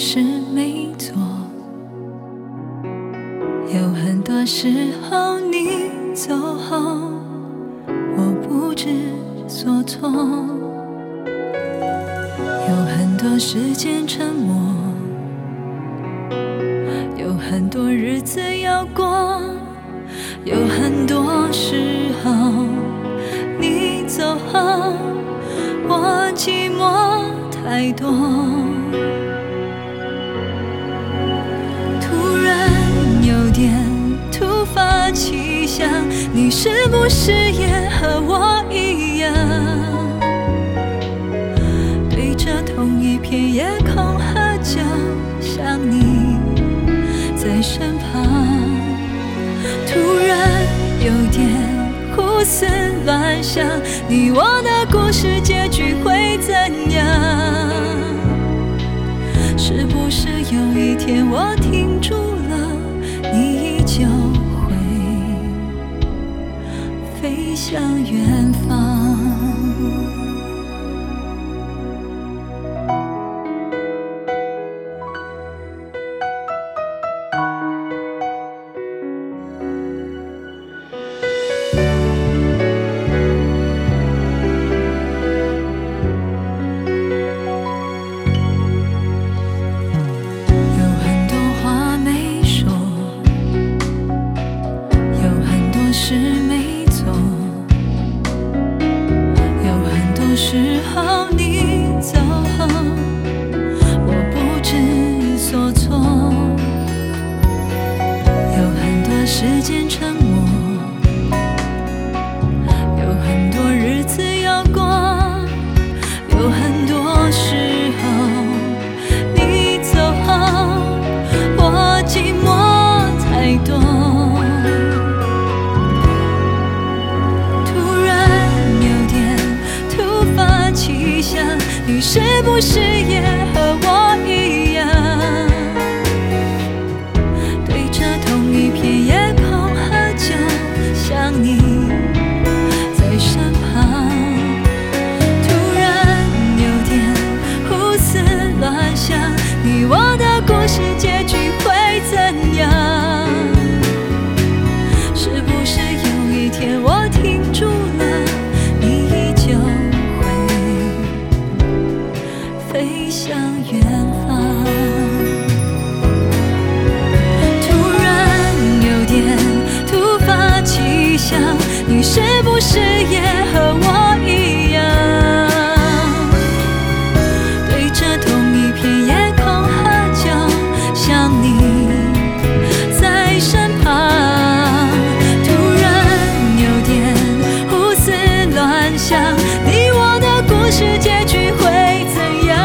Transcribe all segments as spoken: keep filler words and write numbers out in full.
事没做，有很多时候你走后，我不知所措，有很多时间沉默，有很多日子要过，有很多时候你走后，我寂寞太多。突然有点突发奇想，你是不是也和我一样，对着同一片夜空喝酒，想你在身旁。突然有点胡思乱想，你我的故事结局会怎样？是不是有一天我停住了，你依旧会飞向远方？事没做，有很多时候你走后，我不知所措，有很多时间沉默，有很多日子要过，有很多时候你走后，我寂寞太多。你是不是也和我一样，对着同一片夜空喝酒，想你在身旁。突然有点胡思乱想，你我的故事结局会怎样？是不是有一天我停住了，你依旧飞向远方？突然有点突发奇想，你是不是也和我一样，对着同一片夜空喝酒，想你在身旁。突然有点胡思乱想，你我的故事结局会怎样？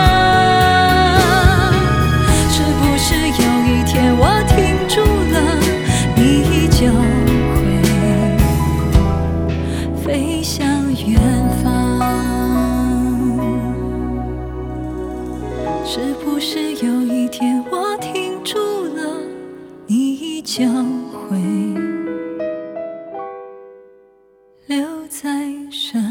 飞向远方，是不是有一天我停住了，你依旧会留在身